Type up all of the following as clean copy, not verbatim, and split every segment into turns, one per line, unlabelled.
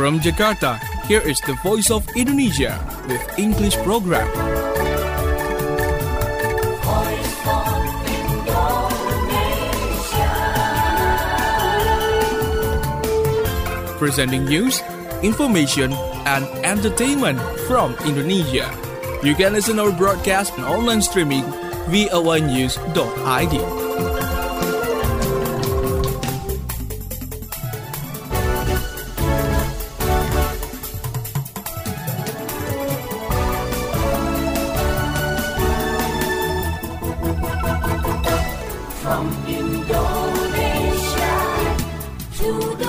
From Jakarta, here is the Voice of Indonesia with English program.
Voice of Indonesia.
Presenting news, information, and entertainment from Indonesia. You can listen our broadcast and online streaming voanews.id.
From Indonesia to the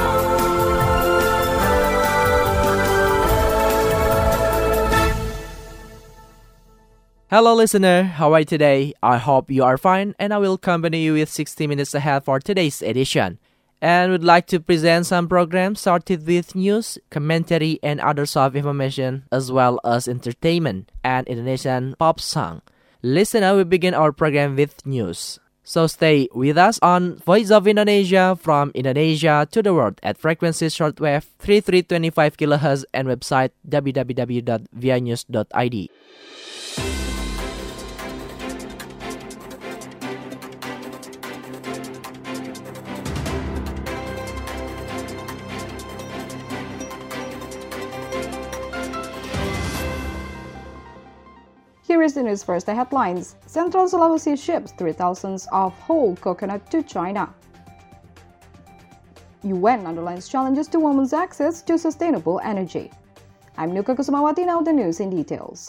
Hello listener, how are you today? I hope you are fine and I will accompany you with 60 minutes ahead for today's edition. And would like to present some programs started with news, commentary and other soft information as well as entertainment and Indonesian pop song. Listener, we begin our program with news. So stay with us on Voice of Indonesia from Indonesia to the world at frequency shortwave 3325 kHz and website www.vianews.id.
Here is the news first, the headlines. Central Sulawesi ships 3,000 of whole coconut to China. UN underlines challenges to women's access to sustainable energy. I'm Nuka Kusumawati, now the news in details.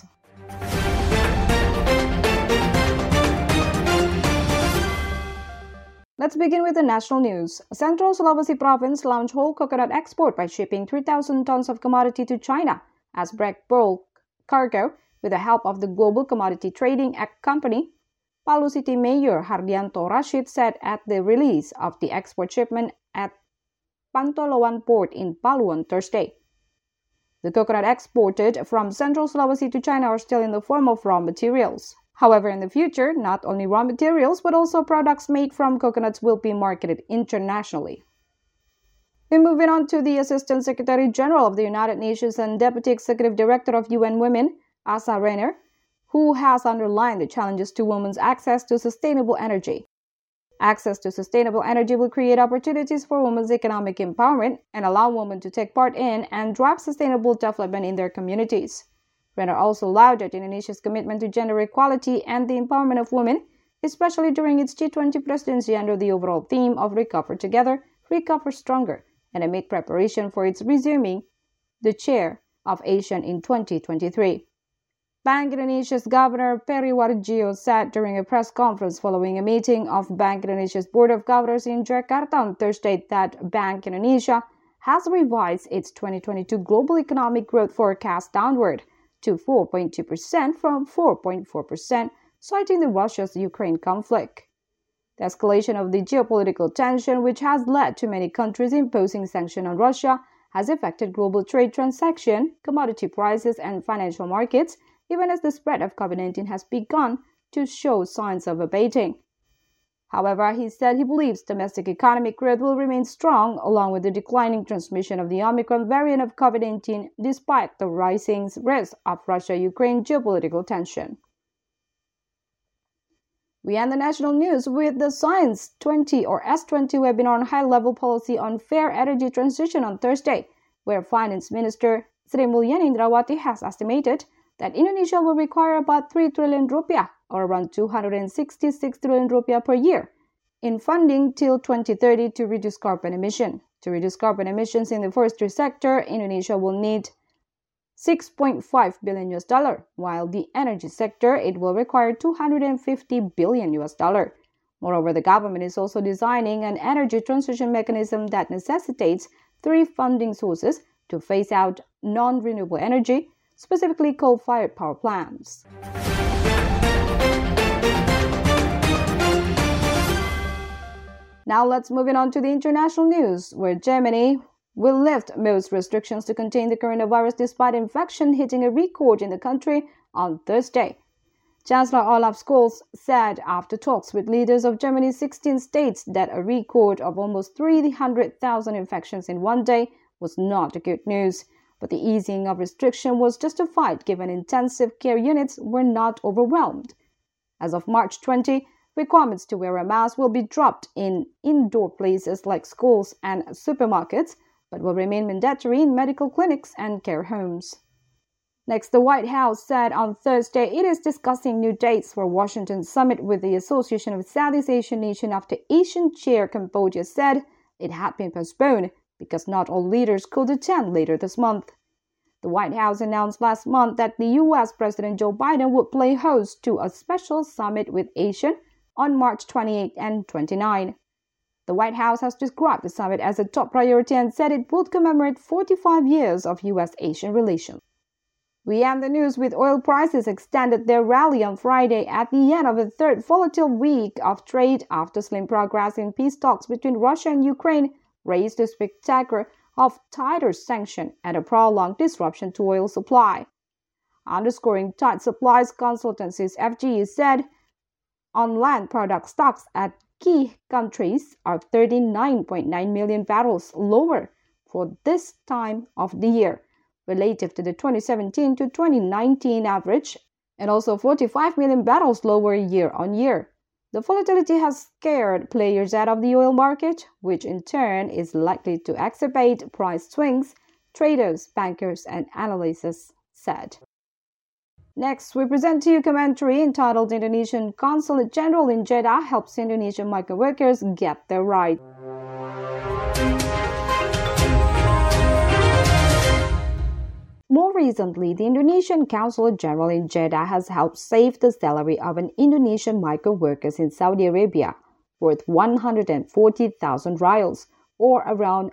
Let's begin with the national news. Central Sulawesi province launched whole coconut export by shipping 3,000 tons of commodity to China as bulk cargo with the help of the Global Commodity Trading Act Company. Palu City Mayor Hardianto Rashid said at the release of the export shipment at Pantoloan Port in Palu on Thursday. The coconut exported from Central Sulawesi to China are still in the form of raw materials. However, in the future, not only raw materials but also products made from coconuts will be marketed internationally. We're moving on to the Assistant Secretary General of the United Nations and Deputy Executive Director of UN Women, Asa Rainer, who has underlined the challenges to women's access to sustainable energy. Access to sustainable energy will create opportunities for women's economic empowerment and allow women to take part in and drive sustainable development in their communities. Rainer also lauded Indonesia's commitment to gender equality and the empowerment of women, especially during its G20 presidency under the overall theme of Recover Together, Recover Stronger, and amid preparation for its resuming the chair of ASEAN in 2023. Bank Indonesia's Governor Peri Warjio said during a press conference following a meeting of Bank Indonesia's Board of Governors in Jakarta on Thursday that Bank Indonesia has revised its 2022 global economic growth forecast downward to 4.2% from 4.4%, citing the Russia-Ukraine conflict. The escalation of the geopolitical tension, which has led to many countries imposing sanctions on Russia, has affected global trade transactions, commodity prices, and financial markets, even as the spread of COVID-19 has begun to show signs of abating. However, he said he believes domestic economic growth will remain strong along with the declining transmission of the Omicron variant of COVID-19 despite the rising risk of Russia-Ukraine geopolitical tension. We end the national news with the Science 20 or S20 webinar on high-level policy on fair energy transition on Thursday, where Finance Minister Sri Mulyani Indrawati has estimated that Indonesia will require about 3 trillion rupiah or around 266 trillion rupiah per year in funding till 2030 to reduce carbon emission. To reduce carbon emissions in the forestry sector, Indonesia will need $6.5 billion, while the energy sector, it will require $250 billion. Moreover, the government is also designing an energy transition mechanism that necessitates 3 funding sources to phase out non-renewable energy, specifically coal-fired power plants. Now let's move on to the international news, where Germany will lift most restrictions to contain the coronavirus despite infection hitting a record in the country on Thursday. Chancellor Olaf Scholz said after talks with leaders of Germany's 16 states that a record of almost 300,000 infections in one day was not good news, but the easing of restriction was justified given intensive care units were not overwhelmed. As of March 20, requirements to wear a mask will be dropped in indoor places like schools and supermarkets, but will remain mandatory in medical clinics and care homes. Next, the White House said on Thursday it is discussing new dates for Washington summit with the Association of Southeast Asian Nations after Asian chair Cambodia said it had been postponed because not all leaders could attend later this month. The White House announced last month that the U.S. President Joe Biden would play host to a special summit with Asia on March 28 and 29. The White House has described the summit as a top priority and said it would commemorate 45 years of U.S.-Asian relations. We end the news with oil prices extended their rally on Friday at the end of a third volatile week of trade after slim progress in peace talks between Russia and Ukraine raised the specter of tighter sanctions and a prolonged disruption to oil supply. Underscoring tight supplies, consultancies FGE said on land product stocks at key countries are 39.9 million barrels lower for this time of the year, relative to the 2017 to 2019 average, and also 45 million barrels lower year on year. The volatility has scared players out of the oil market, which in turn is likely to exacerbate price swings, traders, bankers, and analysts said. Next, we present to you commentary entitled Indonesian Consulate General in Jeddah helps Indonesian migrant workers get their rights. More recently, the Indonesian Consulate General in Jeddah has helped save the salary of an Indonesian migrant workers in Saudi Arabia, worth 140,000 rials, or around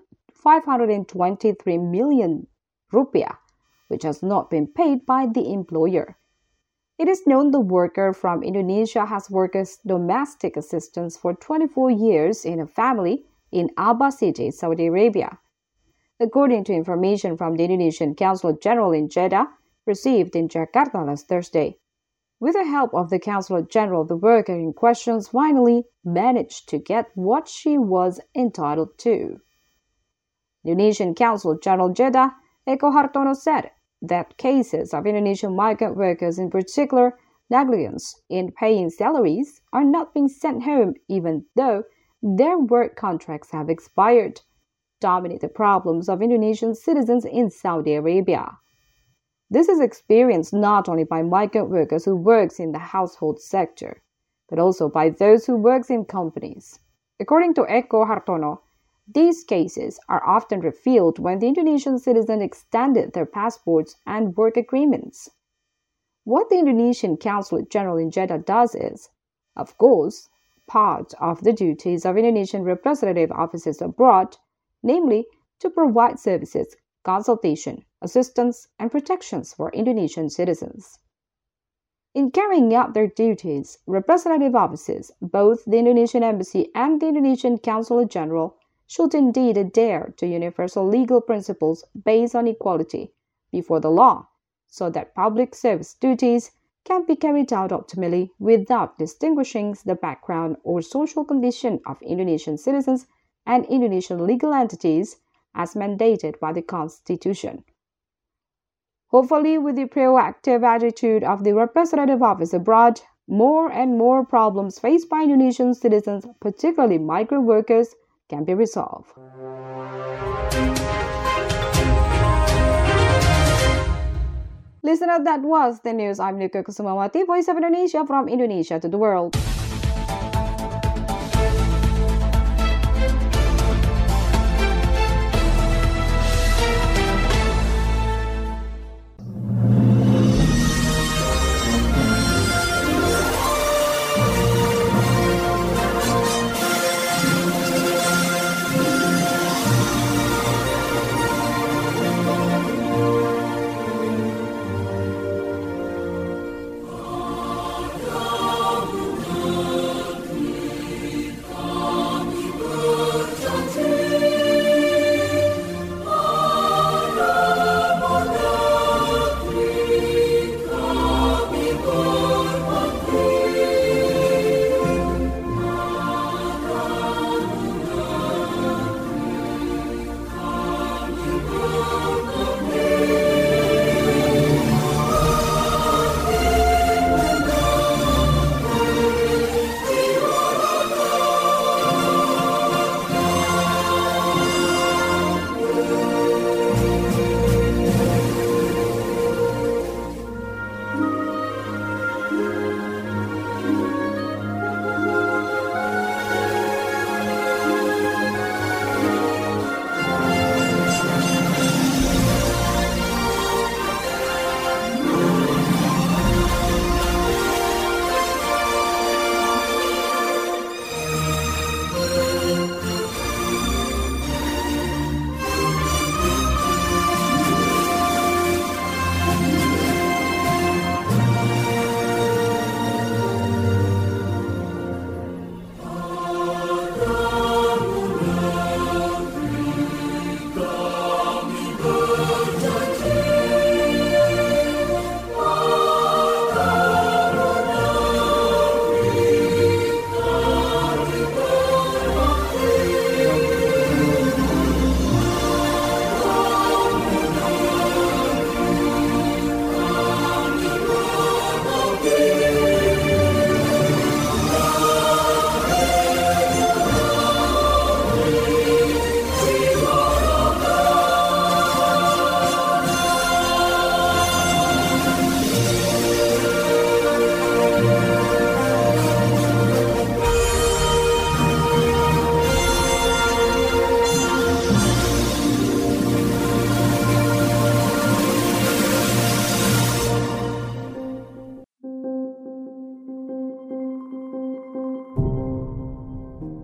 523 million rupiah, which has not been paid by the employer. It is known the worker from Indonesia has worked as domestic assistants for 24 years in a family in Aba City, Saudi Arabia. According to information from the Indonesian Consulate General in Jeddah, received in Jakarta last Thursday. With the help of the Consulate General, the worker in question finally managed to get what she was entitled to. The Indonesian Consulate General Jeddah, Eko Hartono, said that cases of Indonesian migrant workers, in particular negligence in paying salaries, are not being sent home even though their work contracts have expired, dominate the problems of Indonesian citizens in Saudi Arabia. This is experienced not only by migrant workers who work in the household sector, but also by those who work in companies. According to Eko Hartono, these cases are often revealed when the Indonesian citizen extended their passports and work agreements. What the Indonesian Consulate General in Jeddah does is, of course, part of the duties of Indonesian representative offices abroad, namely to provide services, consultation, assistance, and protections for Indonesian citizens. In carrying out their duties, representative offices, both the Indonesian Embassy and the Indonesian Consulate General, should indeed adhere to universal legal principles based on equality before the law, so that public service duties can be carried out optimally without distinguishing the background or social condition of Indonesian citizens and Indonesian legal entities as mandated by the Constitution. Hopefully, with the proactive attitude of the representative office abroad, more and more problems faced by Indonesian citizens, particularly migrant workers, can be resolved. Listener, that was the news. I'm Nika Kusumawati, Voice of Indonesia from Indonesia to the world.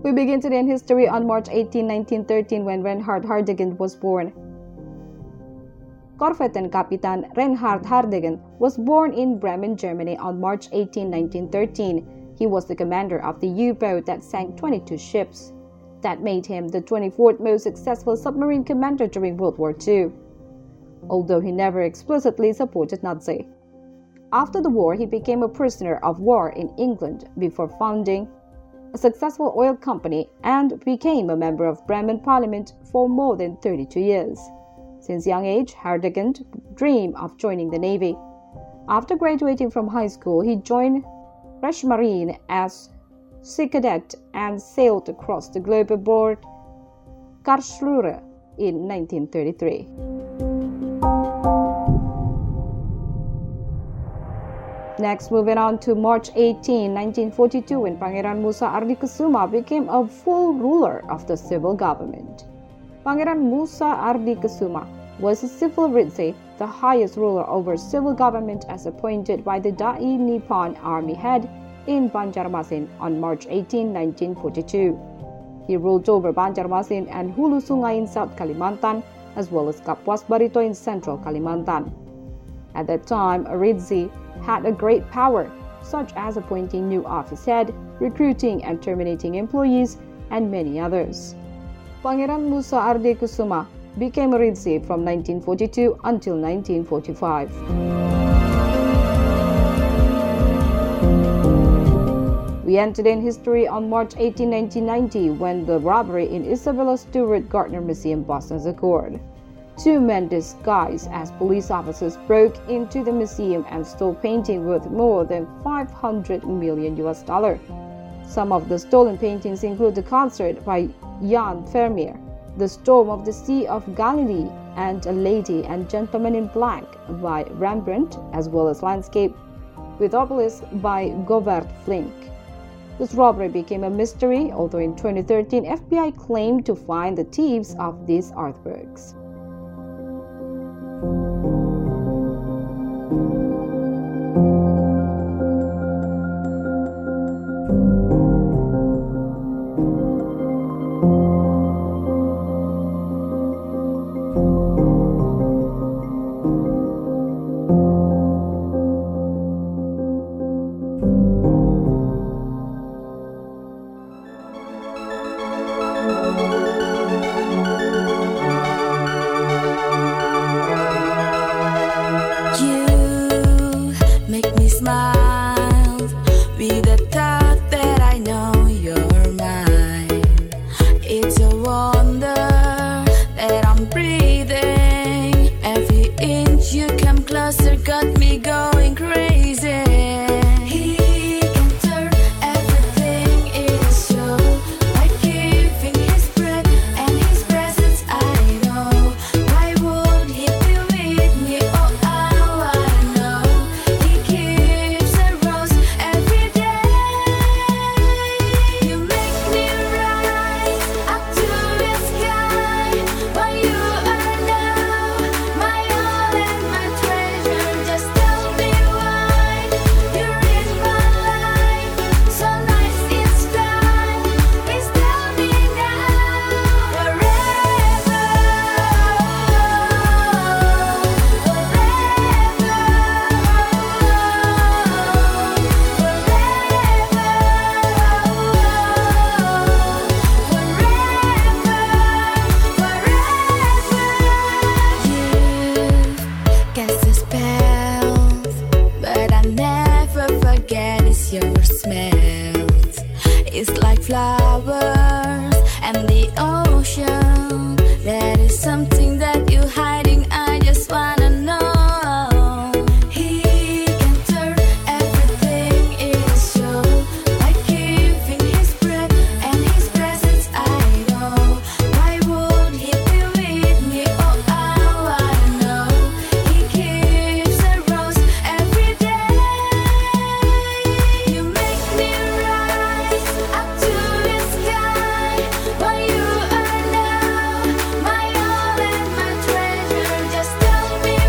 We begin today in history on March 18, 1913, when Reinhard Hardegan was born. Korvettenkapitan Reinhard Hardegan was born in Bremen, Germany on March 18, 1913. He was the commander of the U-boat that sank 22 ships. That made him the 24th most successful submarine commander during World War II, although he never explicitly supported Nazi. After the war, he became a prisoner of war in England before founding a successful oil company and became a member of Bremen Parliament for more than 32 years. Since young age, Hardegan dreamed of joining the Navy. After graduating from high school, he joined Reichsmarine as sea cadet and sailed across the globe aboard Karlsruhe in 1933. Next, moving on to March 18, 1942, when Pangeran Musa Ardikesuma became a full ruler of the civil government. Pangeran Musa Ardikesuma was a civil ritze, the highest ruler over civil government as appointed by the Dai Nippon Army head in Banjarmasin on March 18, 1942. He ruled over Banjarmasin and Hulu Sungai in South Kalimantan, as well as Kapuas Barito in Central Kalimantan. At that time, a ritze had a great power, such as appointing new office head, recruiting and terminating employees, and many others. Pangeran Musa Ardikesuma became a ritze from 1942 until 1945. We entered in history on March 18, 1990, when the robbery in Isabella Stewart Gardner Museum, Boston, occurred. Two men disguised as police officers broke into the museum and stole paintings worth more than $500 million. Some of the stolen paintings include the concert by Jan Vermeer, The Storm of the Sea of Galilee, and A Lady and Gentleman in Black by Rembrandt, as well as Landscape with Obelisk by Govert Flinck. This robbery became a mystery, although in 2013 FBI claimed to find the thieves of these artworks.
Tell me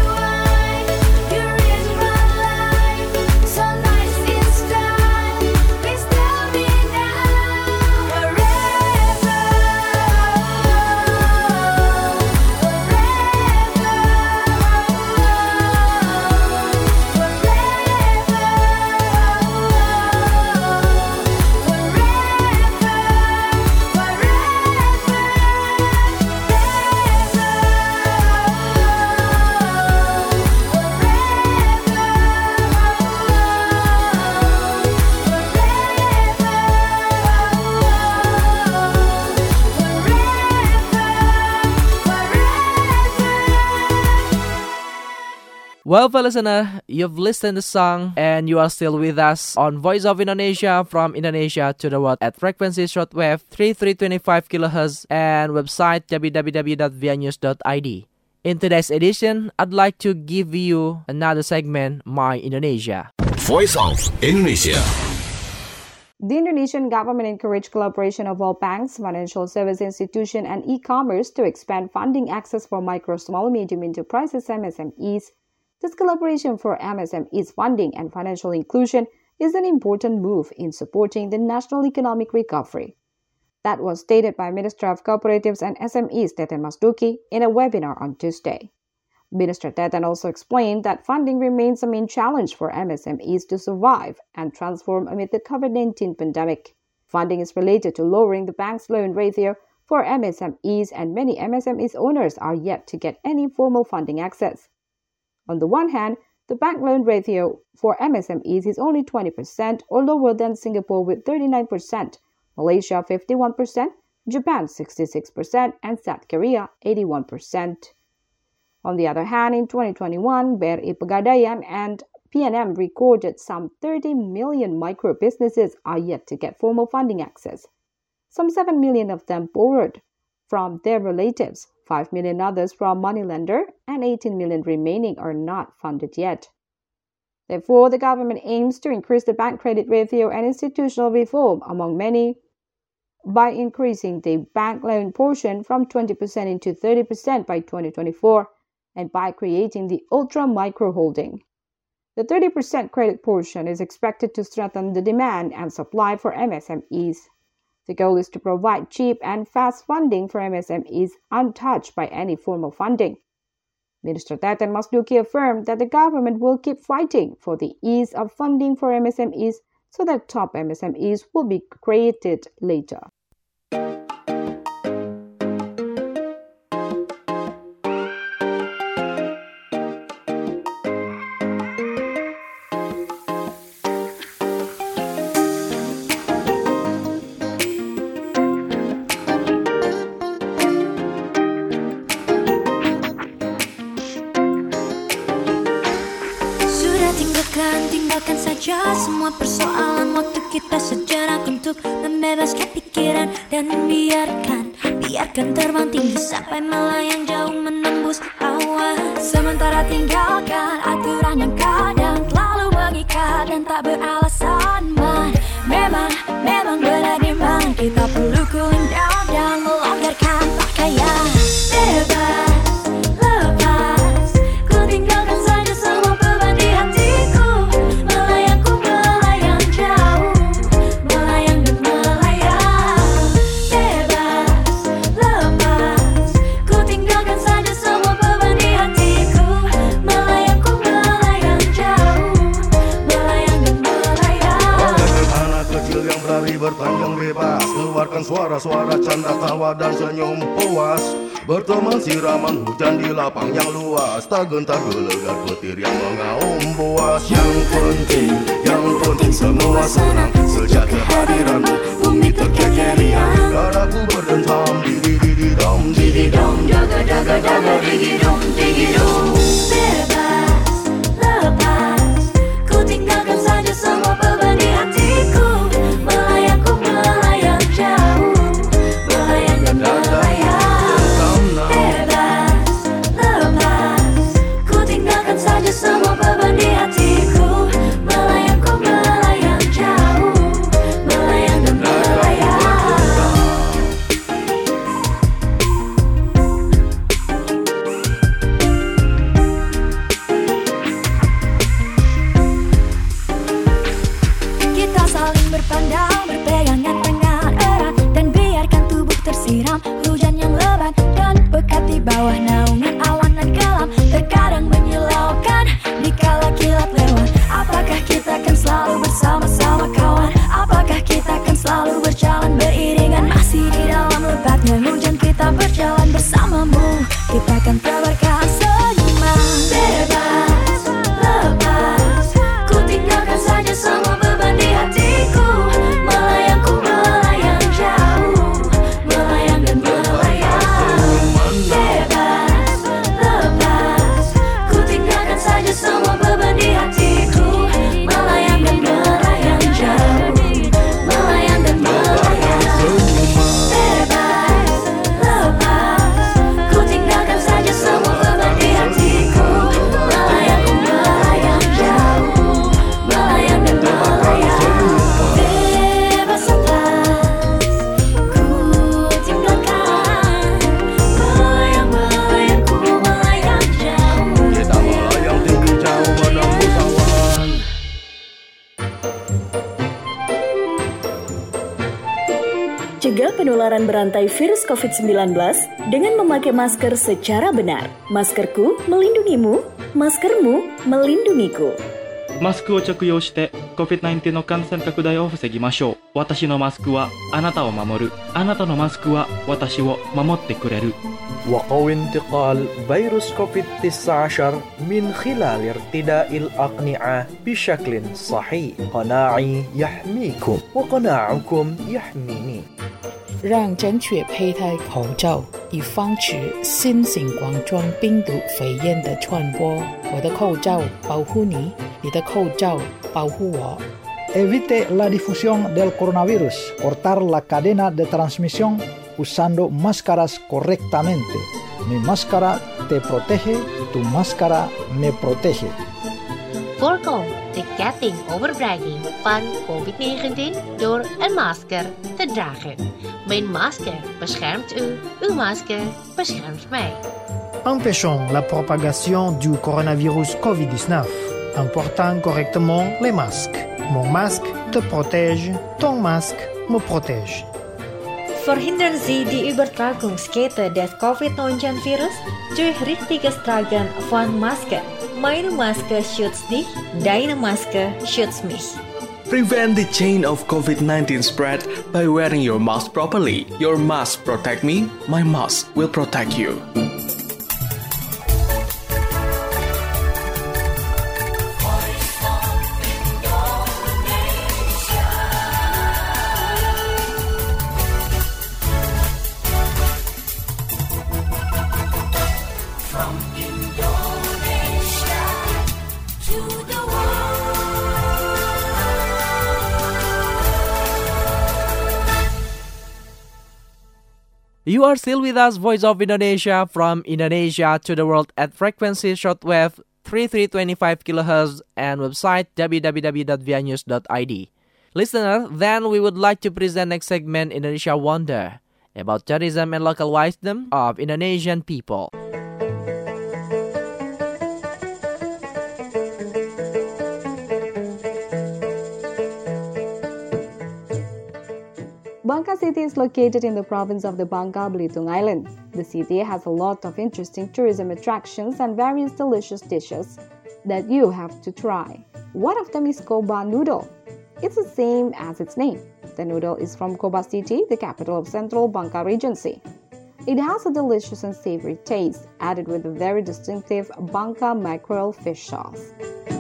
Well, for listener, you've listened to the song and you are still with us on Voice of Indonesia from Indonesia to the world at frequency shortwave 3325 kHz and website www.vianews.id. In today's edition, I'd like to give you another segment, My Indonesia.
Voice of Indonesia.
The Indonesian government encouraged collaboration of all banks, financial service institutions, and e-commerce to expand funding access for micro, small, medium enterprises (MSMEs). This collaboration for MSMEs funding and financial inclusion is an important move in supporting the national economic recovery. That was stated by Minister of Cooperatives and SMEs Teten Mas Duki in a webinar on Tuesday. Minister Teten also explained that funding remains a main challenge for MSMEs to survive and transform amid the COVID-19 pandemic. Funding is related to lowering the bank's loan ratio for MSMEs, and many MSMEs owners are yet to get any formal funding access. On the one hand, the bank loan ratio for MSMEs is only 20% or lower than Singapore with 39%, Malaysia 51%, Japan 66%, and South Korea 81%. On the other hand, in 2021, BRI Pegadaian and PNM recorded some 30 million micro businesses are yet to get formal funding access. Some 7 million of them borrowed from their relatives, 5 million others from moneylender, and 18 million remaining are not funded yet. Therefore, the government aims to increase the bank credit ratio and institutional reform among many by increasing the bank loan portion from 20% into 30% by 2024 and by creating the ultra-micro holding. The 30% credit portion is expected to strengthen the demand and supply for MSMEs. The goal is to provide cheap and fast funding for MSMEs untouched by any formal funding. Minister Teten Mas Duki affirmed that the government will keep fighting for the ease of funding for MSMEs so that top MSMEs will be created later.
Tinggalkan saja semua persoalan, waktu kita sejenak untuk membebaskan pikiran dan biarkan terbang tinggi sampai melayang jauh menembus awan. Sementara tinggalkan aturan yang kadang terlalu mengikat dan tak beralasan. Memang benar memang kita perlu cooling down dan melonggarkan pakaian. Lepas, ku tinggalkan saja semua beban di hatiku.
Berpanjang bebas, keluarkan suara-suara canda tawa dan senyum puas. Berteman siraman hujan di lapang yang luas, tak gentar gelegar petir yang mengaum buas. Yang penting semua senang sejak kehadiranmu, bumi terkekerian. Dadaku berdentam, didi-dom, jaga, didi-dom. Lepas, ku tinggalkan saja semua beban di hatiku. Melayang jauh, melayang dan melayang. Lepas, ku tinggalkan saja semua beban di hatiku. Melayang jauh, melayang dan melayang. Kita saling berpandang, berpegangan tangan erat, dan biarkan tubuh tersiram hujan yang lebat dan pekat di bawah naungan awan dan kelam. Terkadang menyilaukan dikala kilat lewat. Apakah kita akan selalu bersama-sama kawan? Apakah kita akan selalu berjalan beriringan? Masih di dalam lebatnya hujan kita berjalan bersamamu. Kita akan tebarkan senyuman. Lepas, ku tinggalkan saja semua beban di hatiku. Melayang
Cegah penularan berantai virus COVID-19 dengan memakai masker secara benar. Maskerku melindungimu, maskermu melindungiku.
マスクを着用して COVID-19 の感染拡大を防ぎましょう。私のマスクはあなたを守る。あなたのマスクは私を守ってくれる。
وقوي انتقال فيروس كوفيد-19 من خلال ارتداء الأقنعة بشكل صحيح. قناعي يحميكم وقناعكم يحميني.
让正确佩戴口罩，以防止新型冠状病毒肺炎的传播。我的口罩保护你，你的口罩保护我。
Evite la difusión del coronavirus. Cortar la cadena de transmisión usando máscaras correctamente. Mi máscara te protege, tu máscara me protege.
Voorkom de getting overbragging van COVID-19 door een masker te dragen. Mijn masker beschermt u, uw masker beschermt mij.
Empêchons la propagation du coronavirus COVID-19 en portant correctement les masques. Mon masque te protège, ton masque me protège.
Verhindern Sie die Übertragungskette des COVID-19-Virus durch richtiges Tragen von Masken. Meine Maske schützt dich, deine Maske schützt mich.
Prevent the chain of COVID-19 spread by wearing your mask properly. Your mask protect me, my mask will protect you.
You are still with us, Voice of Indonesia, from Indonesia to the world at frequency shortwave 3325 kHz and website www.vianews.id. Listener, then we would like to present next segment Indonesia Wonder, about tourism and local wisdom of Indonesian people.
Bangka City is located in the province of the Bangka Belitung Island. The city has a lot of interesting tourism attractions and various delicious dishes that you have to try. One of them is Koba noodle. It's the same as its name. The noodle is from Koba City, the capital of Central Bangka Regency. It has a delicious and savory taste, added with a very distinctive Bangka mackerel fish sauce.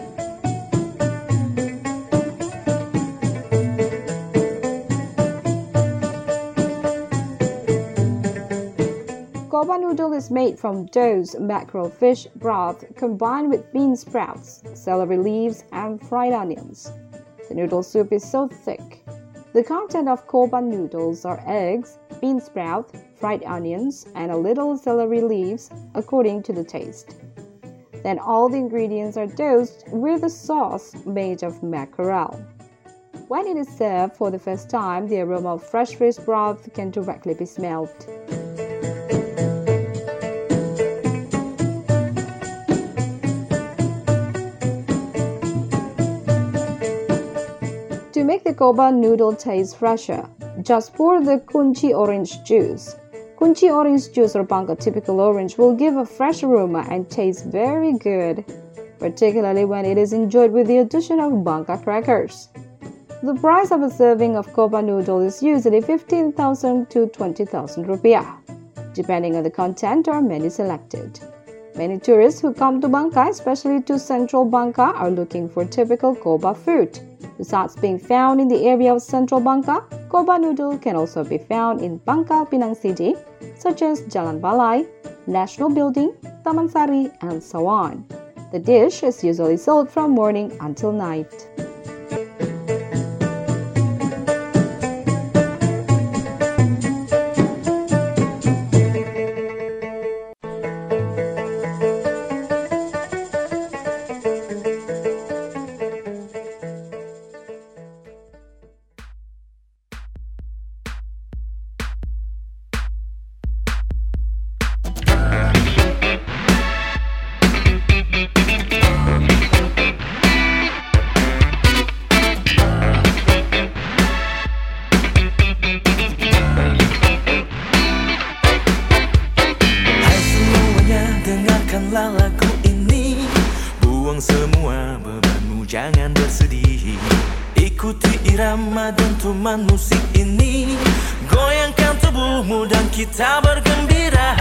Koba noodle is made from dough's mackerel fish broth combined with bean sprouts, celery leaves, and fried onions. The noodle soup is so thick. The content of Koba noodles are eggs, bean sprout, fried onions, and a little celery leaves according to the taste. Then all the ingredients are dosed with a sauce made of mackerel. When it is served for the first time, the aroma of fresh fish broth can directly be smelled. To make the Koba noodle taste fresher, just pour the kunci orange juice. Kunci orange juice or Bangka typical orange will give a fresh aroma and taste very good, particularly when it is enjoyed with the addition of Bangka crackers. The price of a serving of Koba noodle is usually 15,000 to 20,000 rupiah, depending on the content or menu selected. Many tourists who come to Bangka, especially to Central Bangka, are looking for typical Koba food. Besides being found in the area of Central Bangka, Koba noodle can also be found in Bangka Pinang City, such as Jalan Balai, National Building, Taman Sari, and so on. The dish is usually sold from morning until night.
Ikuti irama dentuman musik ini, goyangkan tubuhmu dan kita bergembira.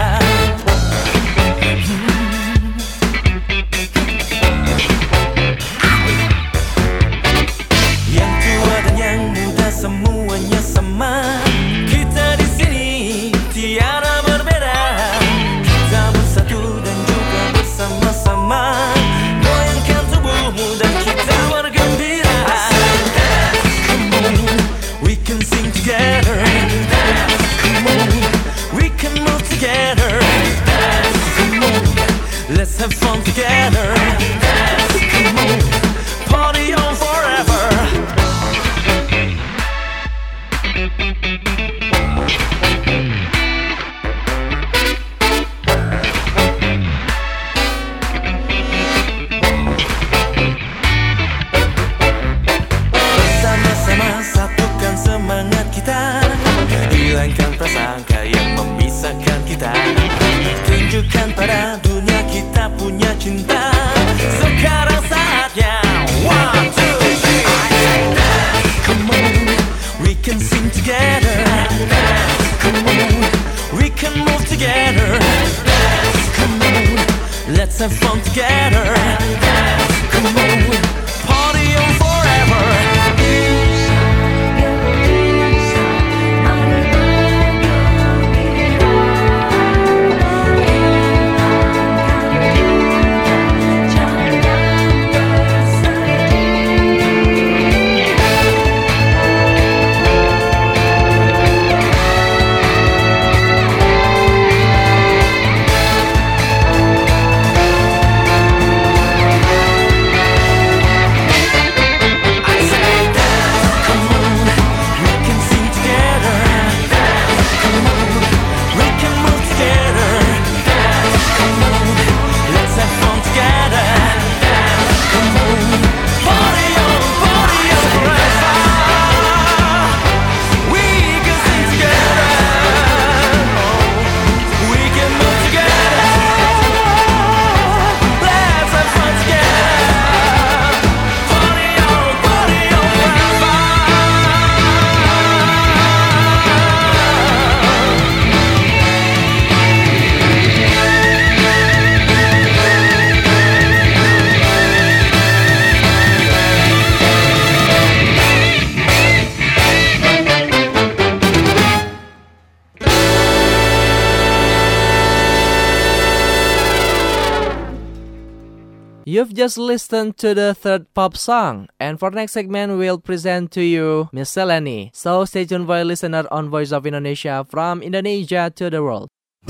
Yang tua dan yang muda semuanya sama. Kita di sini tiada berbeda. Kita bersatu dan juga bersama-sama. Goyangkan tubuhmu dan kita bergembira. Come on, we can sing together. Come on, we can move together. Come on, let's have fun together. Come on, party on forever. Bersama-sama satukan semangat kita, hilangkan prasangka yang memisahkan kita. Tunjukkan pada dunia kita punya cinta. Sekarang saatnya 1, 2, 3. Come on, we can sing together. Come on, we can move together. Come on, let's have fun together. Come on, party on forever.
You've just listened to the third pop song, and for next segment, we'll present to you Miscellany. So stay tuned for a listener on Voice of Indonesia from Indonesia to the world.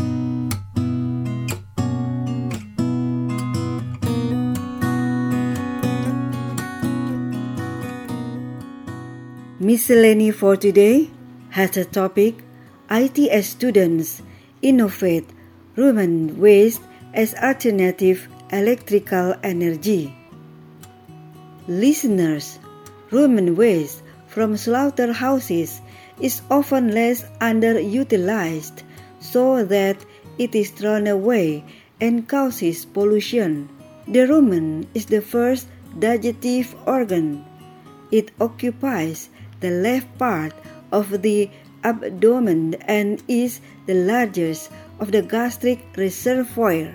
Miscellany for today has a topic: ITS students innovate rumen waste as alternative electrical energy. Listeners, rumen waste from slaughterhouses is often less underutilized, so that it is thrown away and causes pollution. The rumen is the first digestive organ. It occupies the left part of the abdomen and is the largest of the gastric reservoir.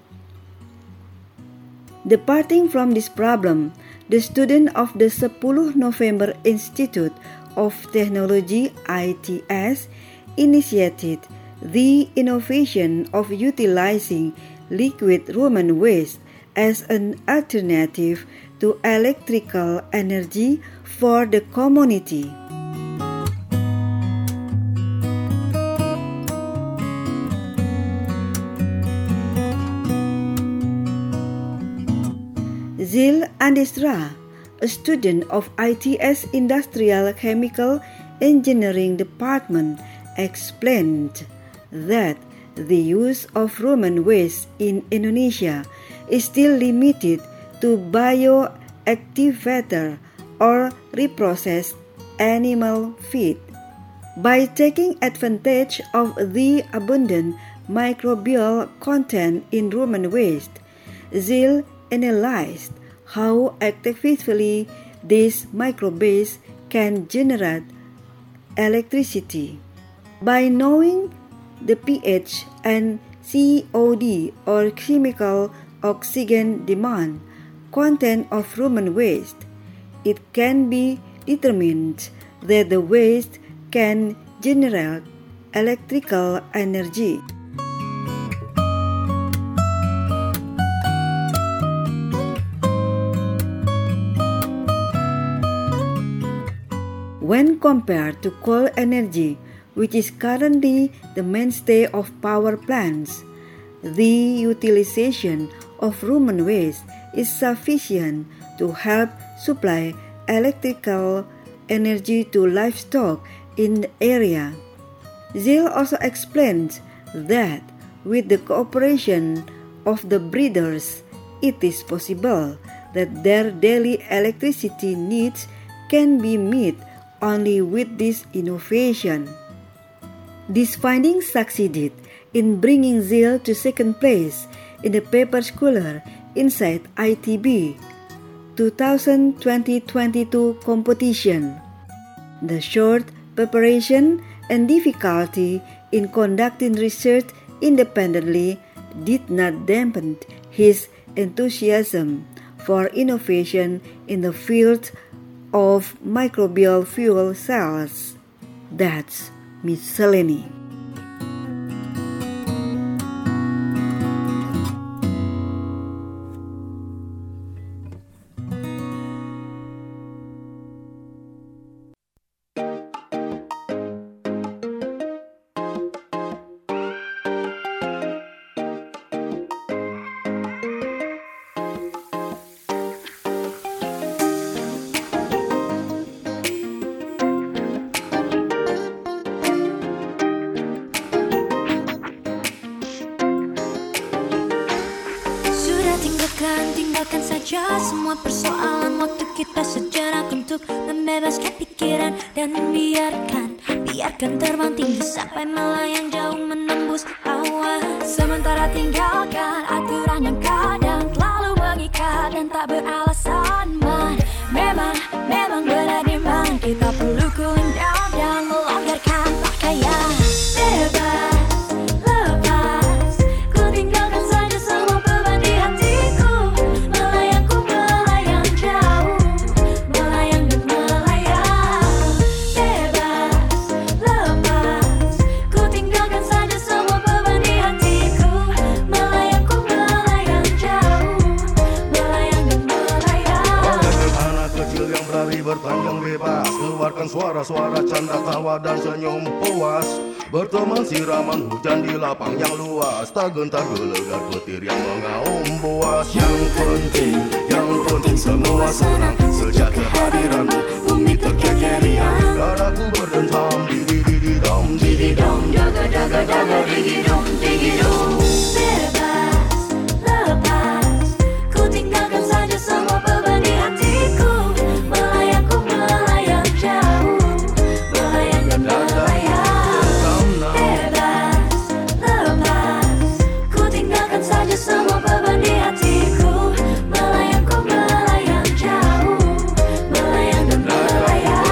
Departing from this problem, the student of the 10 November Institute of Technology ITS initiated the innovation of utilizing liquid rumen waste as an alternative to electrical energy for the community. Zil Andestra, a student of ITS Industrial Chemical Engineering Department, explained that the use of rumen waste in Indonesia is still limited to bioactivator or reprocessed animal feed. By taking advantage of the abundant microbial content in rumen waste, Zil analyzed how effectively these microbees can generate electricity. By knowing the pH and COD or chemical oxygen demand content of rumen waste, it can be determined that the waste can generate electrical energy. When compared to coal energy, which is currently the mainstay of power plants, the utilization of rumen waste is sufficient to help supply electrical energy to livestock in the area. Zil also explains that with the cooperation of the breeders, it is possible that their daily electricity needs can be met only with this innovation. This finding succeeded in bringing Zil to second place in the paper Scholar inside ITB 2020-22 competition. The short preparation and difficulty in conducting research independently did not dampen his enthusiasm for innovation in the field of microbial fuel cells. That's Miscellany.
Tinggalkan saja semua persoalan, waktu kita sejenak untuk membebaskan pikiran dan biarkan terbang tinggi sampai melayang jauh menembus awan. Sementara tinggalkan aturan yang kadang terlalu mengikat dan tak beralasan. Memang benar dimana kita perlu cooling down dan melonggarkan pakaian. Lepas, ku tinggalkan saja semua beban di hatiku. Melayang jauh, melayang dan melayang. Lepas, ku tinggalkan saja semua beban di hatiku. Melayang jauh, melayang dan melayang.
Anak kecil yang berlari berpanjang bebas, keluarkan suara-suara canda tawa dan senyum puas. Berteman siraman hujan di lapang yang luas, tak gentar gelegar petir yang mengaum buas. Yang penting semua senang sejak kehadiranmu, bumi terkekerian. Dadaku berdentam, didi-didi-dom, didi-dom, jaga-jaga-jaga, didi-dom, didi-dom.
Lepas, ku tinggalkan saja semua beban di hatiku. Melayang jauh, melayang dan melayang. Lepas, ku tinggalkan saja semua beban di hatiku. Melayang jauh, melayang dan melayang.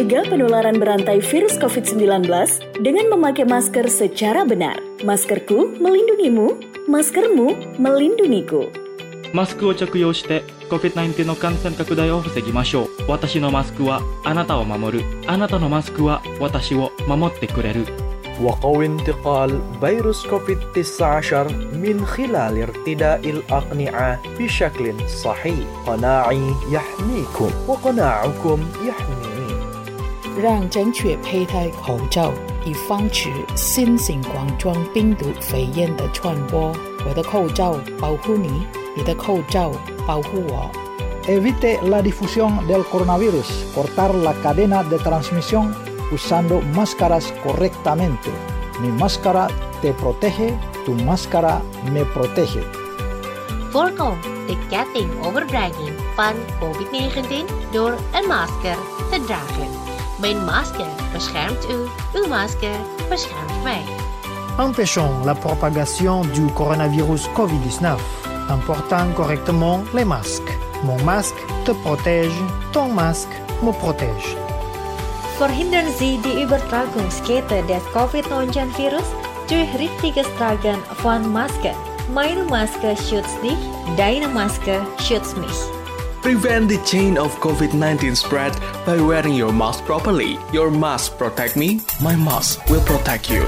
mencegah penularan berantai virus COVID-19 dengan memakai masker secara benar. Maskerku melindungimu, maskermu melindungiku.
マスクを着用して COVID-19 の感染拡大を防ぎましょう。私のマスクはあなたを守る。あなたのマスクは私を守ってくれる。
وقوي انتقال فيروس كوفيد-19 من خلال ارتداء الأقنعة بشكل صحيح. قناعي يحميكم وقناعكم يحميني.
让正确佩戴口罩，以防止新型冠状病毒肺炎的传播。我的口罩保护你，你的口罩保护我。
Evite la difusión del coronavirus. Cortar la cadena de transmisión usando máscaras correctamente. Mi máscara te protege, tu máscara me protege.
Voorkom de ketting overdraging van COVID-19 door een masker te dragen. Mijn masker beschermt u, uw masker beschermt mij.
Empêchons la propagation du coronavirus COVID-19 en portant correctement les masques. Mon masque te protège, ton masque me protège.
Verhindern Sie die Übertragungskette des Covid-19-Virus durch richtiges Tragen von Maske. Meine Maske schützt dich, deine Maske schützt mich.
Prevent the chain of COVID-19 spread by wearing your mask properly. Your mask protect me, my mask will protect you.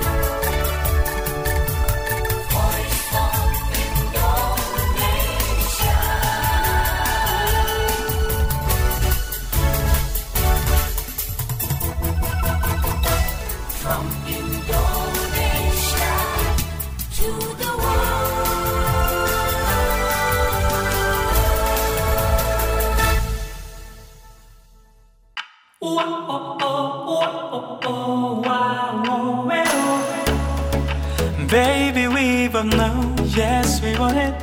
Baby, we both know, yes, we want it.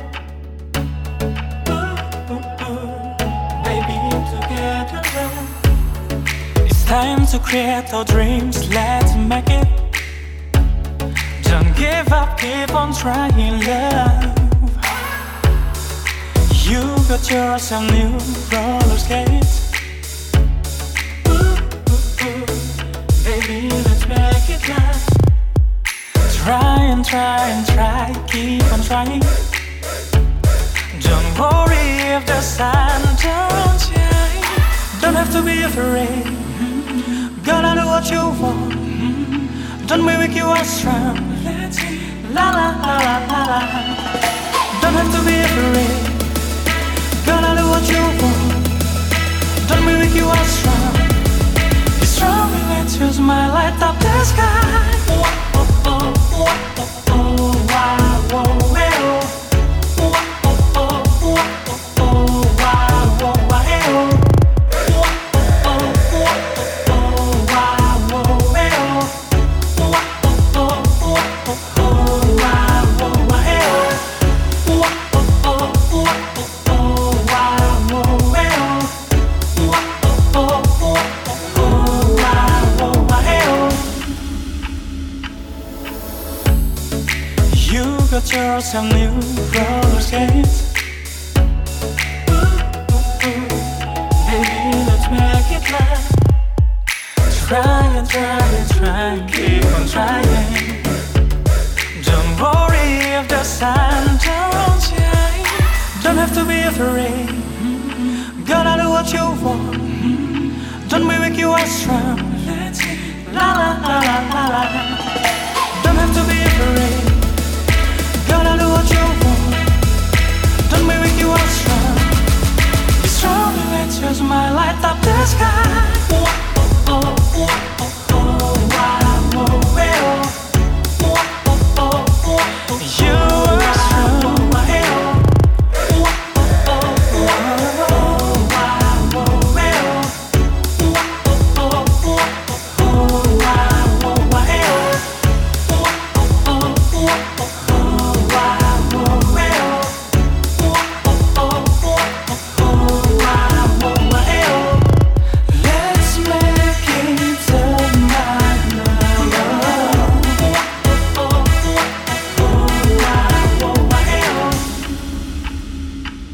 Baby, together it's time to create our dreams, let's make it. Don't give up, keep on trying, love. You got yourself new roller skates. Baby, let's make it last. Try and try and try, keep on trying. Don't worry if the sun don't shine. Don't have to be afraid. Gotta do what you want. Don't be weak, you are strong. La la la la la la. Don't have to be afraid. Gotta do what you want. Don't be weak, you are strong. Be strong and let your smile light up the sky. Some new roller skates. Baby, let's make it last. Try and try and try, keep on trying. Don't worry if the sun don't shine. Don't have to be afraid. Gotta do what you want. Don't be weak, you are strong. La la la la la la. Don't have to be afraid. Gotta do what you want. Don't be weak, you are strong. Be strong and let your smile light up the sky. You are strong.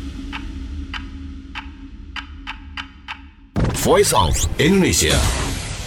Voice of Indonesia.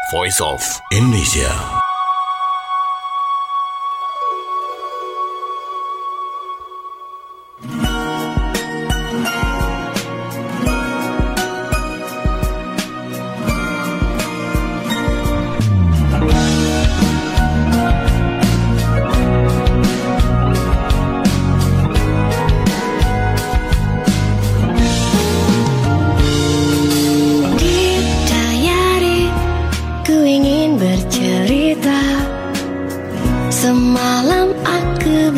Voice of Indonesia.
Semalam aku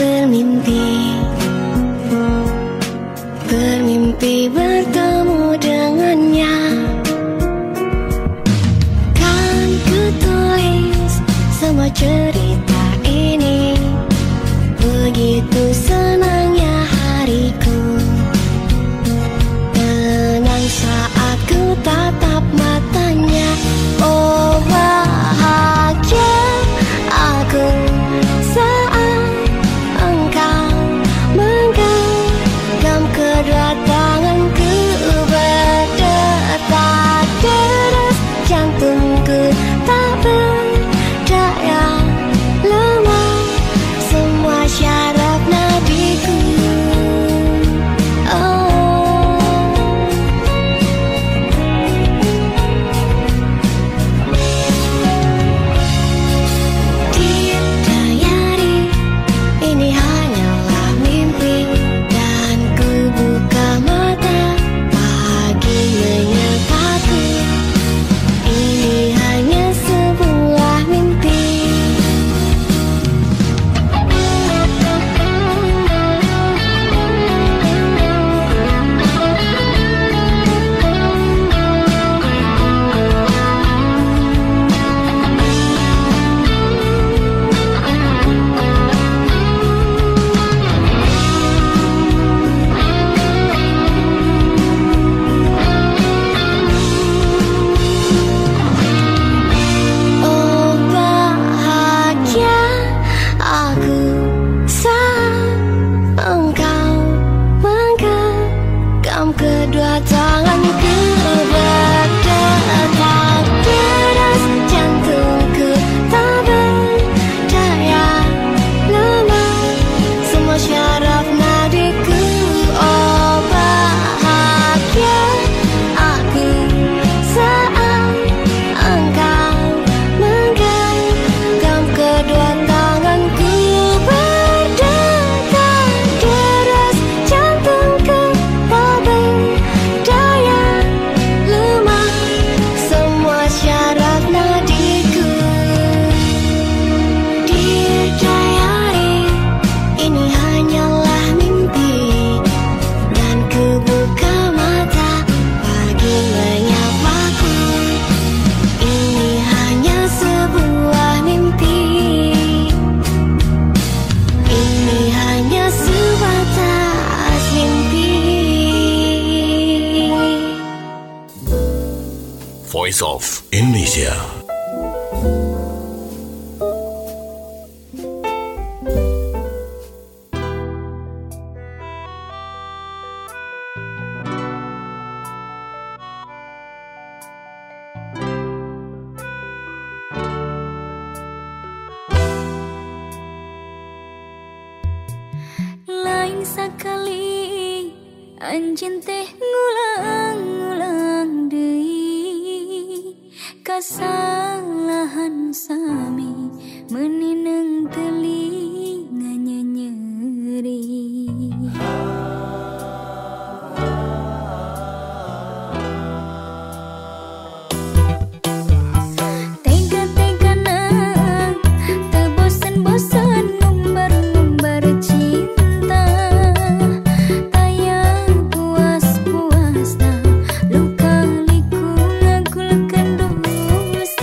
bermimpi bertemu dengannya. Kan ku tulis semua cerita ini, begitu senangnya hariku. Tenang saat ku tatap matanya, oh bahagia aku saat engkau menggenggam kedua tanganku, berdetak deras jantungku tak berdaya lemah, semua syaraf nadiku.
Voice of Indonesia.
Lain sakali anjeun teh ngulang-ngulang deui kasalahan sami menineng telinga nyeri. Tega-tegana teu bosen-bosen ngumbar-ngumbar cinta, taya puas-puasna luka liku ngagulkeun dosa.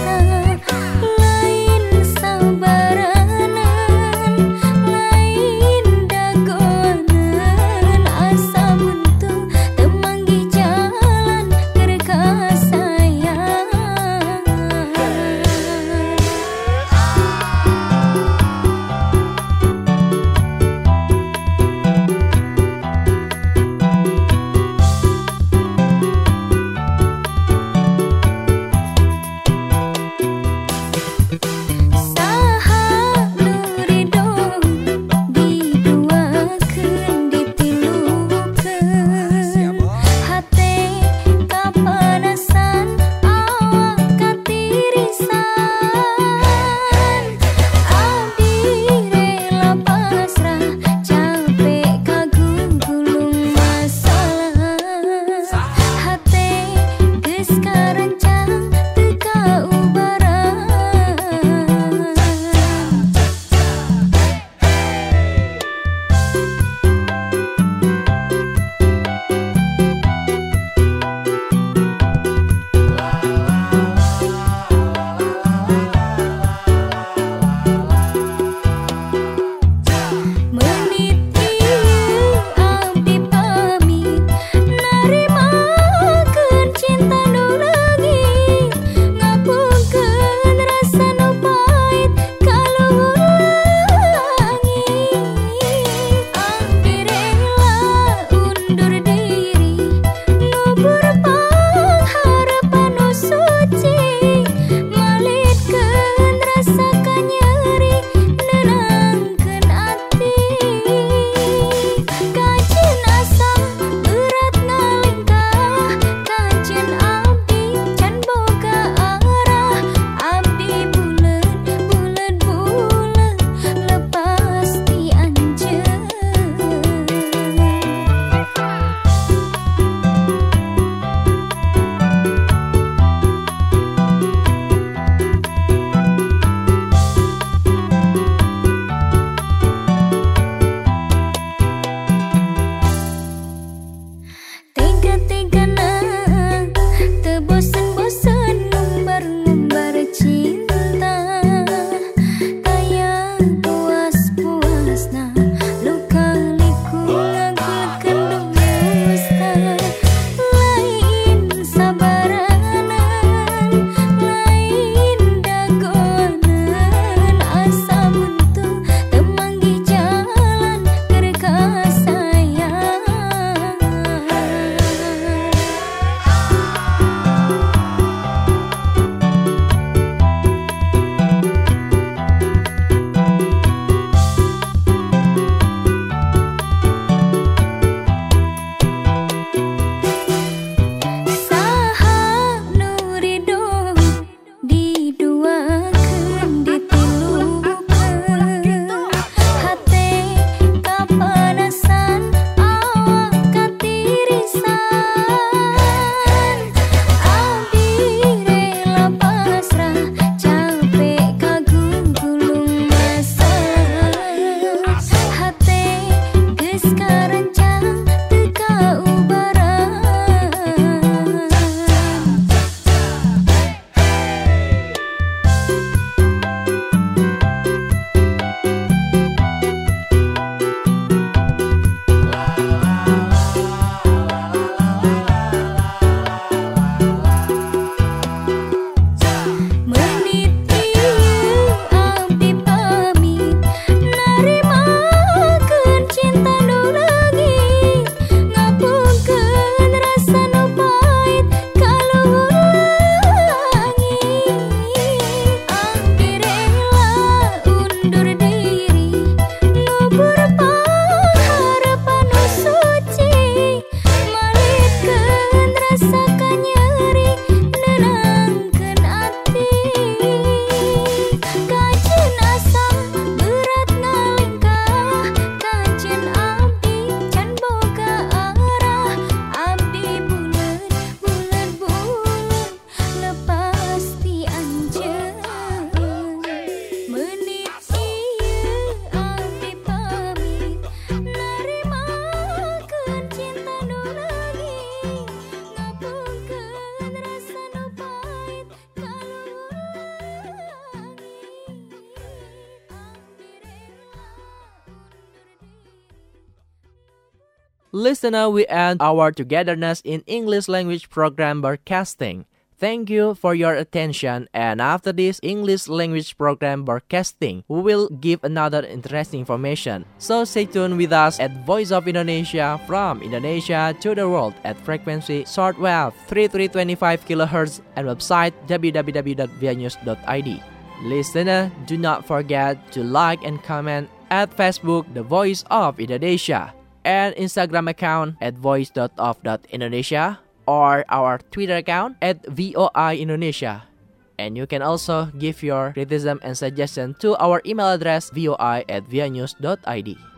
Listener, we end our togetherness in English language program broadcasting. Thank you for your attention, and after this English language program broadcasting, we will give another interesting information. So stay tuned with us at Voice of Indonesia from Indonesia to the world at frequency shortwave 3325 kHz and website www.vianews.id. Listener, do not forget to like and comment at Facebook The Voice of Indonesia and Instagram account at voice.of.indonesia or our Twitter account at VOA Indonesia. And you can also give your criticism and suggestion to our email address voi@vianews.id.